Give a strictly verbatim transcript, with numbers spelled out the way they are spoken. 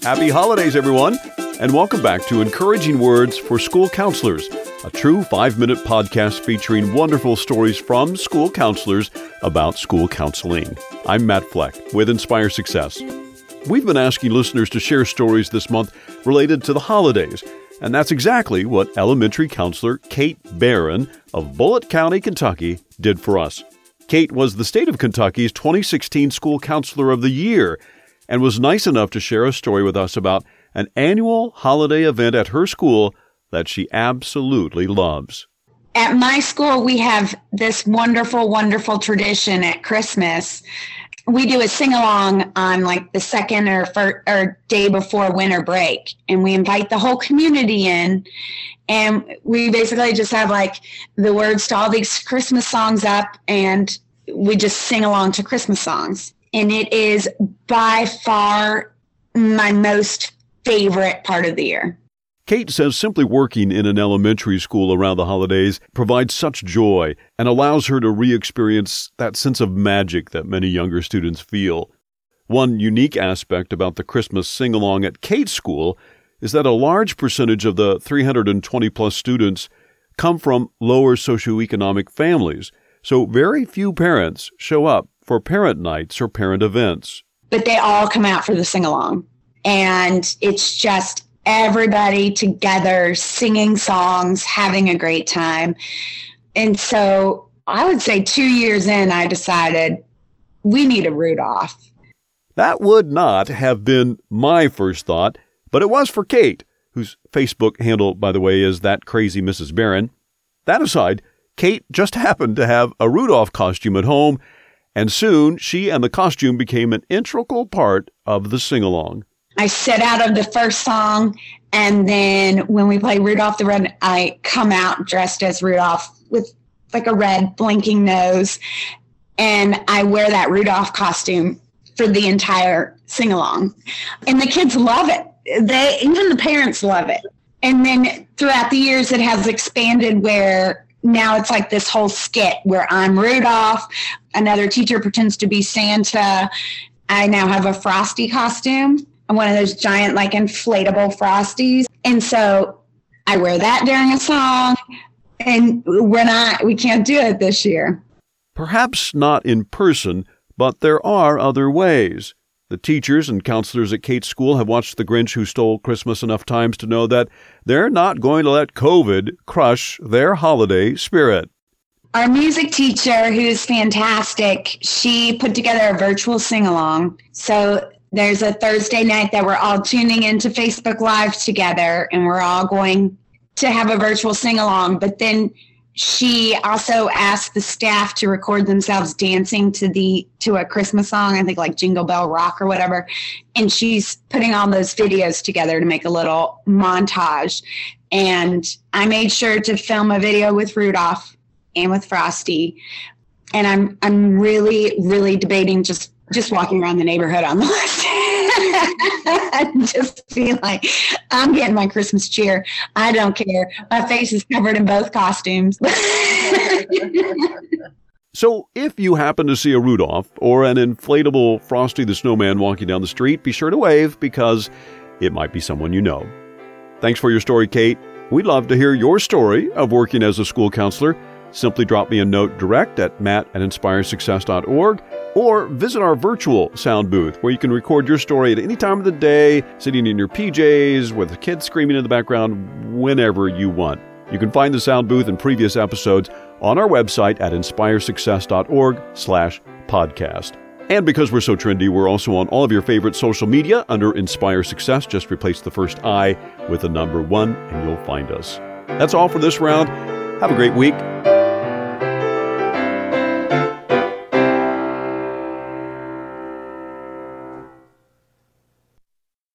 Happy holidays, everyone, and welcome back to Encouraging Words for School Counselors, a true five-minute podcast featuring wonderful stories from school counselors about school counseling. I'm Matt Fleck with Inspire Success. We've been asking listeners to share stories this month related to the holidays, and that's exactly what elementary counselor Kate Barron of Bullitt County, Kentucky, did for us. Kate was the state of Kentucky's twenty sixteen School Counselor of the Year and was nice enough to share a story with us about an annual holiday event at her school that she absolutely loves. At my school, we have this wonderful, wonderful tradition at Christmas. We do a sing-along on like the second or first, or day before winter break, and we invite the whole community in, and we basically just have like the words to all these Christmas songs up, and we just sing along to Christmas songs. And it is by far my most favorite part of the year. Kate says simply working in an elementary school around the holidays provides such joy and allows her to re-experience that sense of magic that many younger students feel. One unique aspect about the Christmas sing-along at Kate's school is that a large percentage of the three hundred twenty plus students come from lower socioeconomic families, so very few parents show up for parent nights or parent events. But they all come out for the sing-along, and it's just everybody together singing songs, having a great time. And so I would say two years in, I decided we need a Rudolph. That would not have been my first thought, but it was for Kate, whose Facebook handle, by the way, is That Crazy Missus Barron. That aside, Kate just happened to have a Rudolph costume at home, and soon she and the costume became an integral part of the sing-along. I sit out of the first song, and then when we play Rudolph the Red, I come out dressed as Rudolph with like a red blinking nose, and I wear that Rudolph costume for the entire sing-along. And the kids love it. They, even the parents love it. And then throughout the years, it has expanded where now it's like this whole skit where I'm Rudolph, another teacher pretends to be Santa. I now have a Frosty costume, one of those giant like inflatable Frosties. And so I wear that during a song, and we're not, we can't do it this year. Perhaps not in person, but there are other ways. The teachers and counselors at Kate's school have watched The Grinch Who Stole Christmas enough times to know that they're not going to let COVID crush their holiday spirit. Our music teacher, who's fantastic, she put together a virtual sing-along. So there's a Thursday night that we're all tuning into Facebook Live together, and we're all going to have a virtual sing-along. But then she also asked the staff to record themselves dancing to the to a Christmas song, I think like Jingle Bell Rock or whatever. And she's putting all those videos together to make a little montage. And I made sure to film a video with Rudolph and with Frosty. And I'm I'm really, really debating just, just walking around the neighborhood on the list. Just feel like I'm getting my Christmas cheer. I don't care. My face is covered in both costumes. So if you happen to see a Rudolph or an inflatable Frosty the Snowman walking down the street, be sure to wave because it might be someone you know. Thanks for your story, Kate. We'd love to hear your story of working as a school counselor. Simply drop me a note direct at matt at inspire success dot org or visit our virtual sound booth where you can record your story at any time of the day, sitting in your P Js with the kids screaming in the background whenever you want. You can find the sound booth and previous episodes on our website at inspire success dot org slash podcast. And because we're so trendy, we're also on all of your favorite social media under Inspire Success. Just replace the first I with the number one and you'll find us. That's all for this round. Have a great week.